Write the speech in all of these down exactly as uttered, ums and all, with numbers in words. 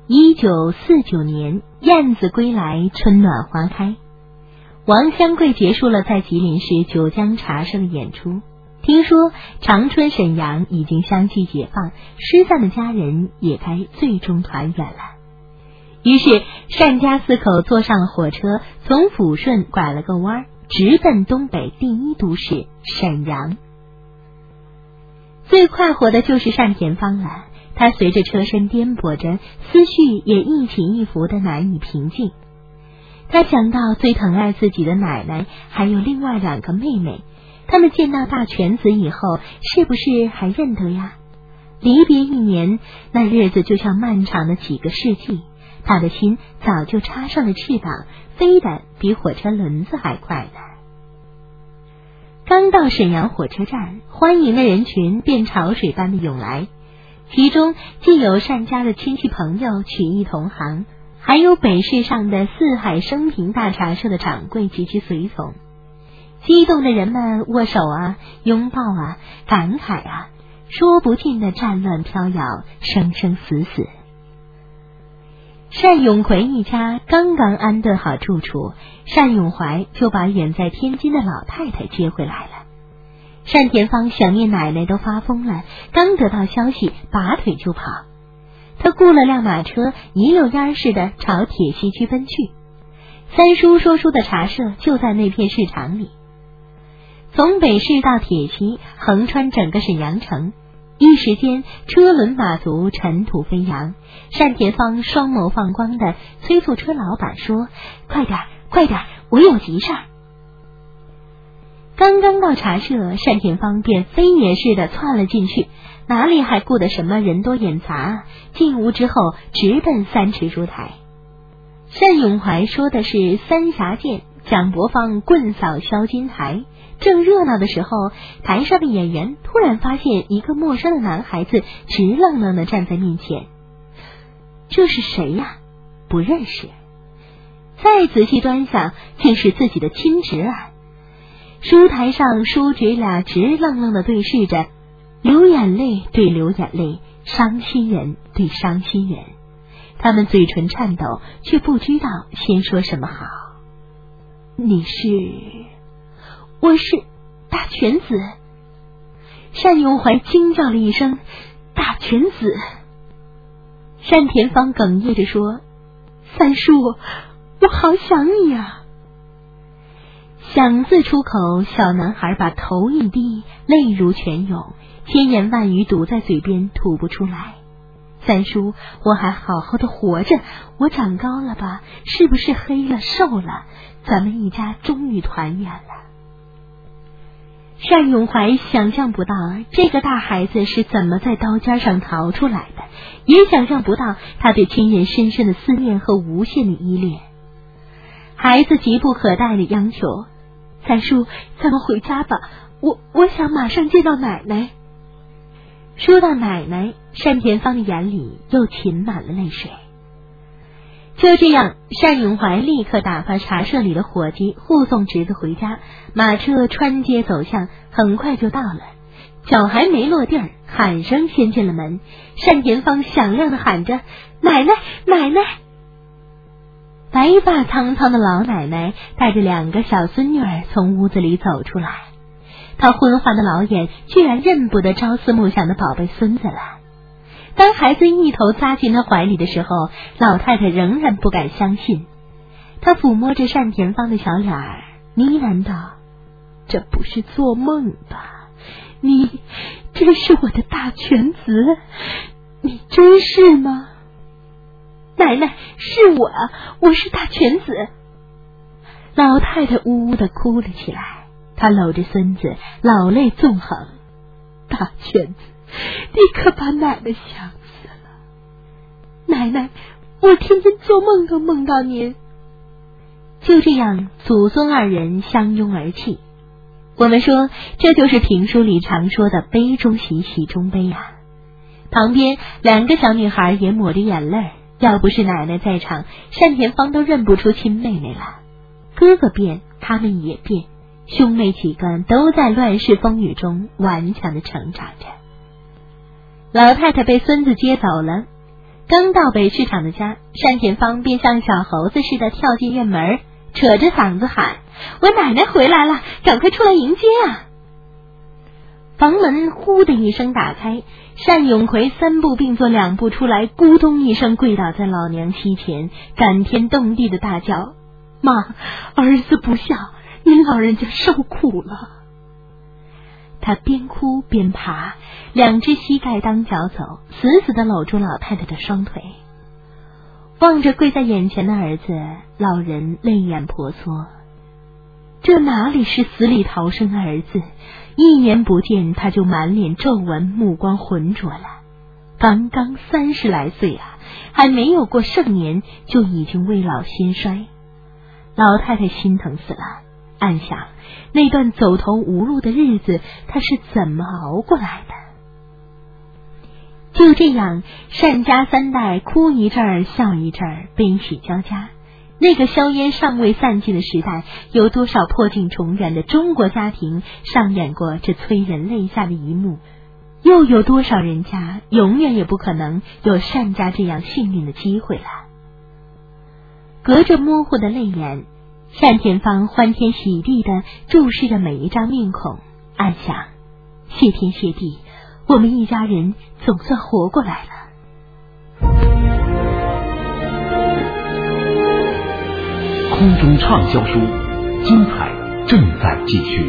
一九四九年，燕子归来，春暖花开。王香桂结束了在吉林市九江茶社的演出，听说长春沈阳已经相继解放，失散的家人也该最终团圆了。于是单家四口坐上了火车，从抚顺拐了个弯，直奔东北第一都市沈阳。最快活的就是单田芳了，他随着车身颠簸着，思绪也一起一伏的难以平静。他想到最疼爱自己的奶奶，还有另外两个妹妹，他们见到大犬子以后，是不是还认得呀？离别一年，那日子就像漫长的几个世纪，他的心早就插上了翅膀，飞得比火车轮子还快呢。刚到沈阳火车站，欢迎的人群便潮水般的涌来，其中既有单家的亲戚朋友曲艺同行，还有北市上的四海升平大茶社的掌柜及其随从。激动的人们握手啊，拥抱啊，感慨啊，说不尽的战乱飘摇，生生死死。单永奎一家刚刚安顿好住处，单永怀就把远在天津的老太太接回来了。单田芳想念奶奶都发疯了，刚得到消息，拔腿就跑。他雇了辆马车，一溜烟似的朝铁西区奔去。三叔说书的茶社就在那片市场里。从北市到铁西，横穿整个沈阳城，一时间车轮马足，尘土飞扬。单田芳双眸放光的催促车老板说：快点快点，我有急事儿。刚刚到茶社，单田芳便飞也似的窜了进去，哪里还顾得什么人多眼杂，进屋之后直奔三尺烛台。单永怀说的是三峡剑，蒋伯芳棍扫销金台。正热闹的时候，台上的演员突然发现一个陌生的男孩子直愣愣地站在面前。这是谁呀？不认识。再仔细端详，竟是自己的亲侄儿。书台上叔侄俩直愣愣地对视着，流眼泪对流眼泪，伤心人对伤心人。他们嘴唇颤抖，却不知道先说什么好。你是？我是大犬子。单永怀惊叫了一声：大犬子！单田芳哽咽着说：三叔，我好想你啊。想字出口，小男孩把头一低，泪如泉涌，千言万语堵在嘴边吐不出来。三叔，我还好好的活着，我长高了吧？是不是黑了瘦了？咱们一家终于团圆了。单永怀想象不到这个大孩子是怎么在刀尖上逃出来的，也想象不到他对亲人深深的思念和无限的依恋。孩子急不可待的央求：三叔，咱们回家吧，我我想马上见到奶奶。说到奶奶，单田芳的眼里又噙满了泪水。就这样，单永怀立刻打发茶社里的伙计护送侄子回家，马车穿街走巷，很快就到了。脚还没落地儿，喊声先进了门，单田芳响亮地喊着：奶奶奶奶！白发苍苍的老奶奶带着两个小孙女儿从屋子里走出来，她昏花的老眼居然认不得朝思暮想的宝贝孙子了。当孩子一头扎进他怀里的时候，老太太仍然不敢相信。她抚摸着单田芳的小脸儿，呢喃道：这不是做梦吧？你这是我的大犬子，你真是吗？奶奶，是我啊，我是大犬子。老太太呜呜地哭了起来，她搂着孙子，老泪纵横。大犬子，你可把奶奶想死了。奶奶，我天天做梦都梦到您。就这样，祖孙二人相拥而泣。我们说，这就是评书里常说的悲中喜，喜中悲啊。旁边两个小女孩也抹着眼泪，要不是奶奶在场，单田芳都认不出亲妹妹了。哥哥变，他们也变，兄妹几个都在乱世风雨中顽强地成长着。老太太被孙子接走了， 刚到北市场的家，单田芳便像小猴子似的跳进院门，扯着嗓子喊：“我奶奶回来了，赶快出来迎接啊！”房门呼的一声打开，单永奎三步并作两步出来，咕咚一声跪倒在老娘膝前，感天动地的大叫：“妈，儿子不孝，您老人家受苦了。”他边哭边爬，两只膝盖当脚走，死死地搂住老太太的双腿。望着跪在眼前的儿子，老人泪眼婆娑。这哪里是死里逃生的儿子，一年不见他就满脸皱纹，目光浑浊了。刚刚三十来岁啊，还没有过盛年，就已经未老先衰。老太太心疼死了，暗想那段走投无路的日子，他是怎么熬过来的？就这样，单家三代哭一阵儿笑一阵儿，悲喜交加。那个硝烟尚未散尽的时代，有多少破镜重圆的中国家庭上演过这催人泪下的一幕？又有多少人家永远也不可能有单家这样幸运的机会了？隔着模糊的泪眼，单田芳欢天喜地地注视着每一张面孔，暗想：谢天谢地，我们一家人总算活过来了。 空中畅销书，精彩正在继续。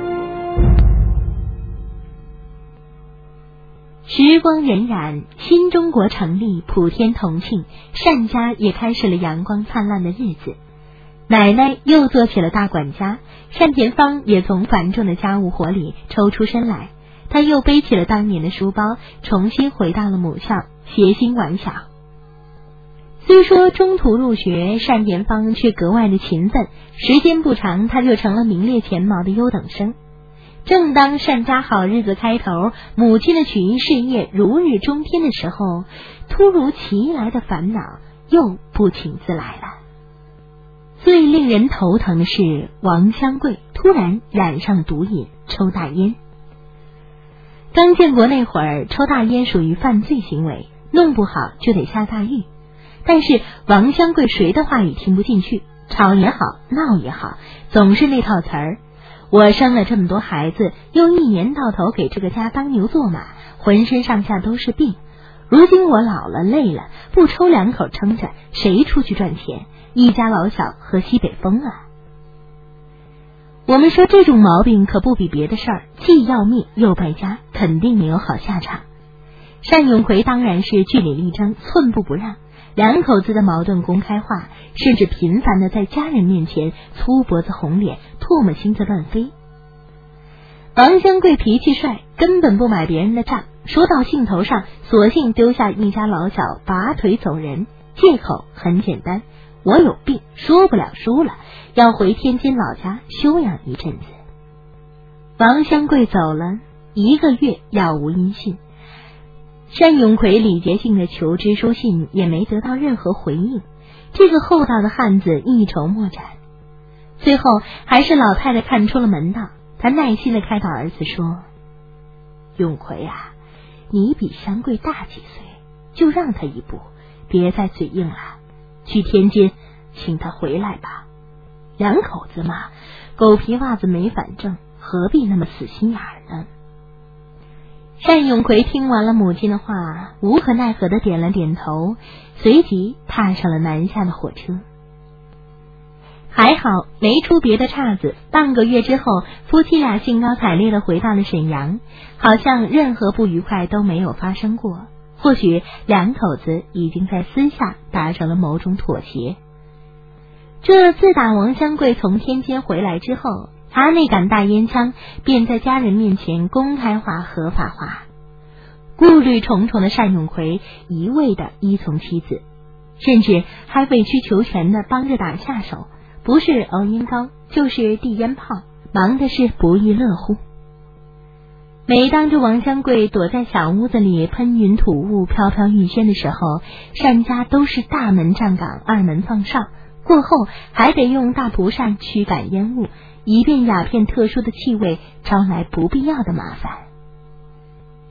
时光荏苒，新中国成立，普天同庆，单家也开始了阳光灿烂的日子。奶奶又做起了大管家，单田芳也从繁重的家务活里抽出身来，他又背起了当年的书包，重新回到了母校，协心管小。虽说中途入学，单田芳却格外的勤奋，时间不长，他就成了名列前茅的优等生。正当单家好日子开头，母亲的曲艺事业如日中天的时候，突如其来的烦恼又不请自来了。最令人头疼的是，王香桂突然染上了毒瘾，抽大烟。刚建国那会儿，抽大烟属于犯罪行为，弄不好就得下大狱。但是王香桂谁的话也听不进去，吵也好，闹也好，总是那套词儿：我生了这么多孩子，又一年到头给这个家当牛做马，浑身上下都是病。如今我老了累了，不抽两口撑着，谁出去赚钱？一家老小喝西北风啊！我们说这种毛病可不比别的事儿，既要命又败家，肯定没有好下场。单永奎当然是据理力争，寸步不让。两口子的矛盾公开化，甚至频繁的在家人面前粗脖子红脸，唾沫星子乱飞。王香桂脾气帅，根本不买别人的账，说到兴头上，索性丢下一家老小，拔腿走人。借口很简单，我有病，说不了输了，要回天津老家休养一阵子。王香桂走了一个月，杳无音讯。单永奎礼节性的求知书信也没得到任何回应，这个厚道的汉子一筹莫展。最后还是老太太看出了门道，她耐心的开导儿子说：永奎啊，你比香桂大几岁，就让他一步，别再嘴硬了，去天津请他回来吧。两口子嘛，狗皮袜子没反正，何必那么死心眼呢？单永奎听完了母亲的话，无可奈何的点了点头，随即踏上了南下的火车。还好没出别的岔子，半个月之后，夫妻俩兴高采烈的回到了沈阳，好像任何不愉快都没有发生过。或许两口子已经在私下达成了某种妥协。这自打王香桂从天津回来之后，他那杆大烟枪便在家人面前公开化、合法化。顾虑重重的单永奎一味的依从妻子，甚至还委曲求全的帮着打下手，不是熬烟膏就是递烟炮，忙的是不亦乐乎。每当这王香桂躲在小屋子里喷云吐雾、飘飘欲仙的时候，单家都是大门站岗，二门放哨，过后还得用大蒲扇驱赶烟雾，以便鸦片特殊的气味招来不必要的麻烦。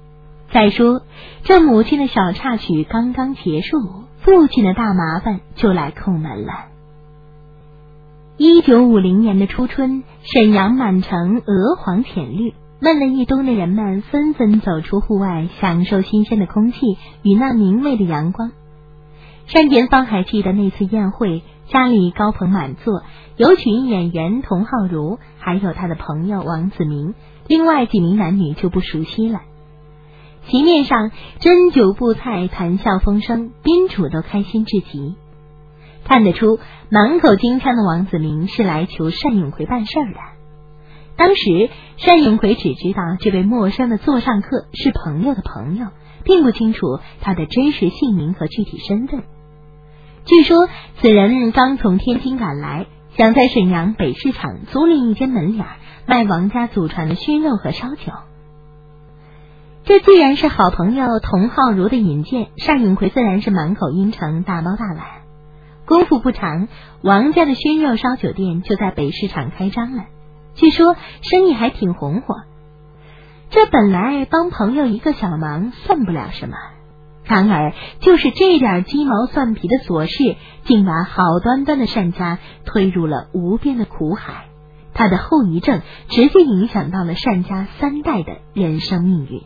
再说，这母亲的小插曲刚刚结束，父亲的大麻烦就来叩门了。一九五零年的初春，沈阳满城鹅黄浅绿，闷了一冬的人们纷纷走出户外，享受新鲜的空气与那明媚的阳光。单田芳还记得那次宴会，家里高朋满座，有曲艺演员童浩如，还有他的朋友王子明，另外几名男女就不熟悉了。席面上斟酒布菜，谈笑风生，宾主都开心至极。看得出满口京腔的王子明是来求单永奎办事的。当时单永奎只知道这位陌生的座上客是朋友的朋友，并不清楚他的真实姓名和具体身份。据说此人刚从天津赶来，想在沈阳北市场租赁一间门脸，卖王家祖传的熏肉和烧酒。这既然是好朋友童浩如的引荐，单永奎自然是满口应承，大包大揽。功夫不长，王家的熏肉烧酒店就在北市场开张了，据说生意还挺红火。这本来帮朋友一个小忙算不了什么，然而就是这点鸡毛蒜皮的琐事，竟把好端端的单家推入了无边的苦海。他的后遗症直接影响到了单家三代的人生命运。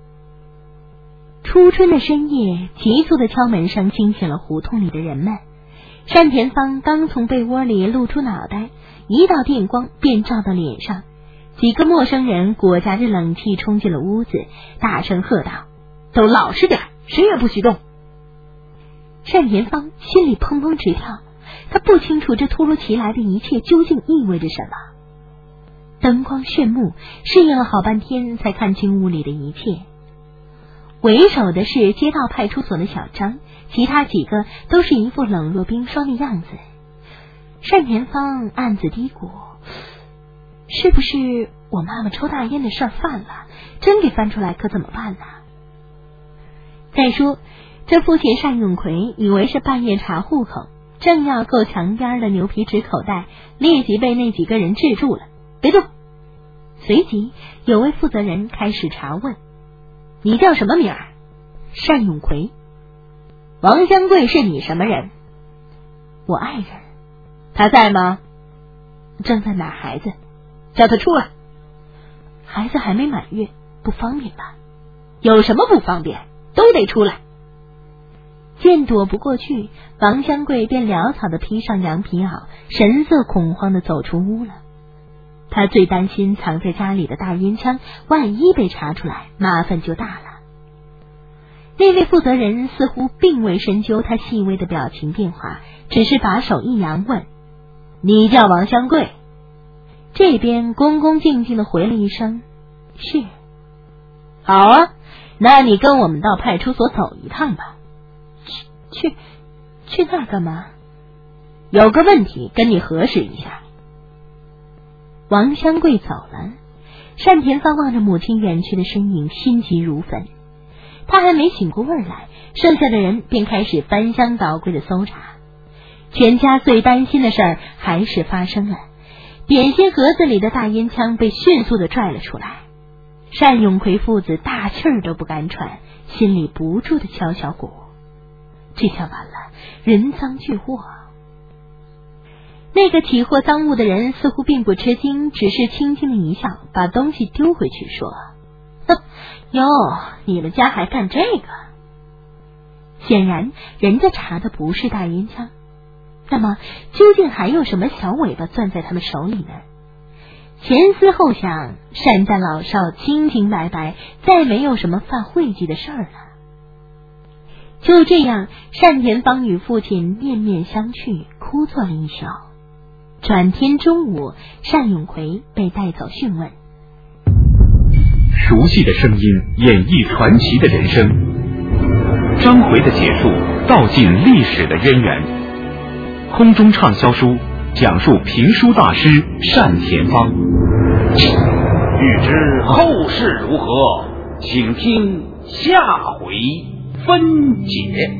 初春的深夜，急促的敲门声惊醒了胡同里的人们。单田芳刚从被窝里露出脑袋，一道电光便照到脸上。几个陌生人裹夹着冷气冲进了屋子，大声喝道：“都老实点，谁也不许动！”单田芳心里砰砰直跳，他不清楚这突如其来的一切究竟意味着什么。灯光炫目，适应了好半天才看清屋里的一切。为首的是街道派出所的小张，其他几个都是一副冷若冰霜的样子。单田芳暗自嘀咕，是不是我妈妈抽大烟的事儿犯了，真给翻出来可怎么办呢？再说这父亲单永奎以为是半夜查户口，正要够墙边的牛皮纸口袋，立即被那几个人制住了。别动！随即有位负责人开始查问：“你叫什么名儿？”单永奎。王香贵是你什么人？我爱人。他在吗？正在买孩子。叫他出来。孩子还没满月，不方便吧？有什么不方便？都得出来。见躲不过去，王香贵便潦草地披上羊皮袄，神色恐慌地走出屋了。他最担心藏在家里的大烟枪，万一被查出来，麻烦就大了。那位负责人似乎并未深究他细微的表情变化，只是把手一扬问：“你叫王香贵？”这边恭恭敬敬地回了一声：“是。”“好啊，那你跟我们到派出所走一趟吧。”“去去去那儿干嘛？”“有个问题跟你核实一下。”王香贵走了，单田芳望着母亲远去的身影，心急如焚。他还没醒过味来，剩下的人便开始翻箱倒柜的搜查。全家最担心的事儿还是发生了，点心盒子里的大烟枪被迅速的拽了出来。单永奎父子大气儿都不敢喘，心里不住的敲敲鼓。这下完了，人赃俱获。那个起货赃物的人似乎并不吃惊，只是轻轻的一笑，把东西丢回去说：“哼，哟，你们家还干这个？”显然人家查的不是大烟枪，那么究竟还有什么小尾巴攥在他们手里呢？前思后想，单家老少清清白白，再没有什么犯讳忌的事儿了。就这样，单田芳与父亲面面相觑，哭坐了一宿。转天中午，单永奎被带走讯问。 熟悉的声音演绎传奇的人生，章回的解述道尽历史的渊源。空中畅销书讲述评书大师单田芳。 欲知后事如何，请听下回分解。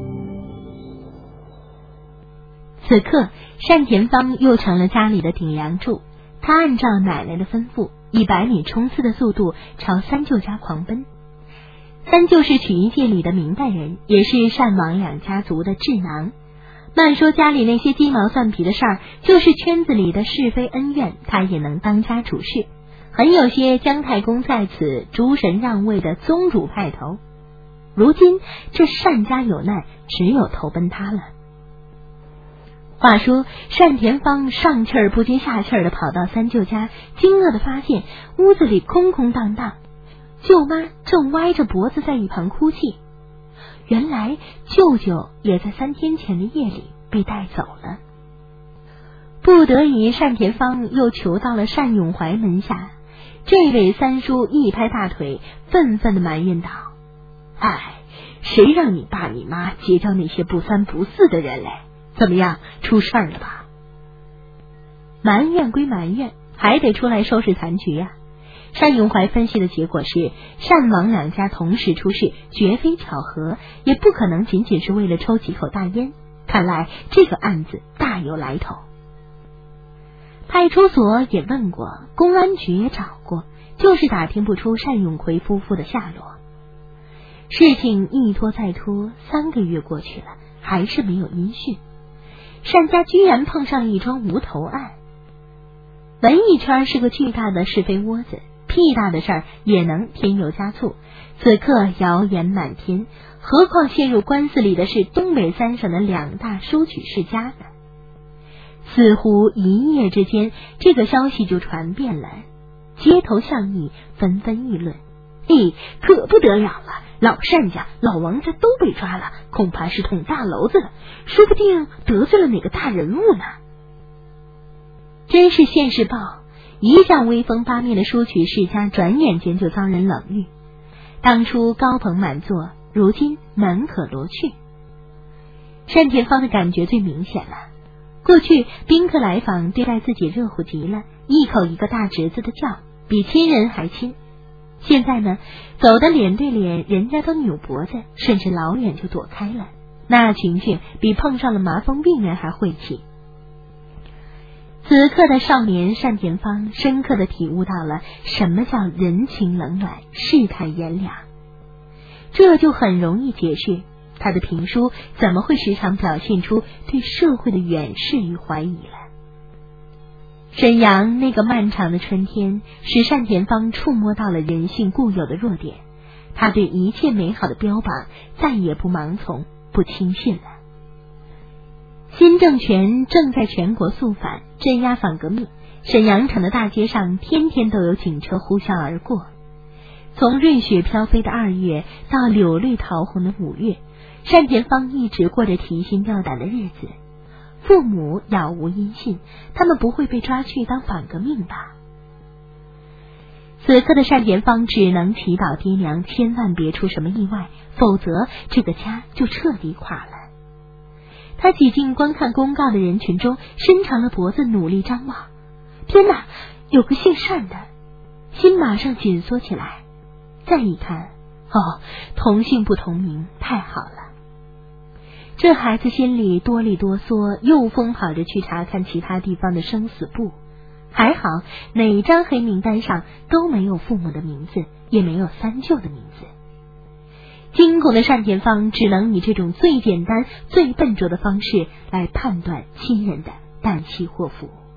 此刻单田芳又成了家里的顶梁柱，他按照奶奶的吩咐，以百米冲刺的速度朝三舅家狂奔。 三就是曲艺界里的明代人，也是单王两家族的智囊。慢说家里那些鸡毛蒜皮的事儿，就是圈子里的是非恩怨，他也能当家主事，很有些姜太公在此诸神让位的宗主派头。如今这单家有难，只有投奔他了。话说单田芳上气儿不接下气儿的跑到三舅家，惊愕的发现屋子里空空荡荡，舅妈正歪着脖子在一旁哭泣。原来舅舅也在三天前的夜里被带走了。不得已，单田芳又求到了单永怀门下。这位三叔一拍大腿，愤愤的埋怨道：哎，谁让你爸你妈结交那些不三不四的人嘞？怎么样，出事儿了吧？埋怨归埋怨，还得出来收拾残局呀、啊。单永怀分析的结果是，单王两家同时出事，绝非巧合，也不可能仅仅是为了抽几口大烟。看来这个案子大有来头。派出所也问过，公安局也找过，就是打听不出单永奎夫妇的下落。事情一拖再拖，三个月过去了，还是没有音讯。单家居然碰上了一桩无头案。文艺圈是个巨大的是非窝子，屁大的事儿也能添油加醋。此刻谣言满天，何况陷入官司里的是东北三省的两大书曲世家呢？似乎一夜之间，这个消息就传遍了，街头巷议纷纷议论。嘿，可不得了了！老单家、老王家都被抓了，恐怕是捅大娄子了，说不定得罪了哪个大人物呢。真是现世报，一向威风八面的书曲世家，转眼间就遭人冷遇。当初高朋满座，如今门可罗雀。单田芳的感觉最明显了。过去宾客来访，对待自己热乎极了，一口一个大侄子的叫，比亲人还亲。现在呢，走的脸对脸，人家都扭脖子，甚至老远就躲开了，那情景比碰上了麻风病人还晦气。此刻的少年单田芳深刻的体悟到了什么叫人情冷暖，世态炎凉，这就很容易解释他的评书怎么会时常表现出对社会的远视与怀疑了。沈阳那个漫长的春天，使单田芳触摸到了人性固有的弱点，他对一切美好的标榜再也不盲从不轻信了。新政权正在全国肃反，镇压反革命，沈阳城的大街上天天都有警车呼啸而过。从瑞雪飘飞的二月到柳绿桃红的五月，单田芳一直过着提心吊胆的日子。父母杳无音信，他们不会被抓去当反革命吧？此刻的单田芳只能祈祷爹娘千万别出什么意外，否则这个家就彻底垮了。他挤进观看公告的人群中，伸长了脖子努力张望。天哪，有个姓单的，心马上紧缩起来。再一看，哦，同姓不同名，太好了。这孩子心里哆里哆嗦，又疯跑着去查看其他地方的生死簿。还好哪张黑名单上都没有父母的名字，也没有三舅的名字。惊恐的单田芳只能以这种最简单最笨拙的方式来判断亲人的旦夕祸福。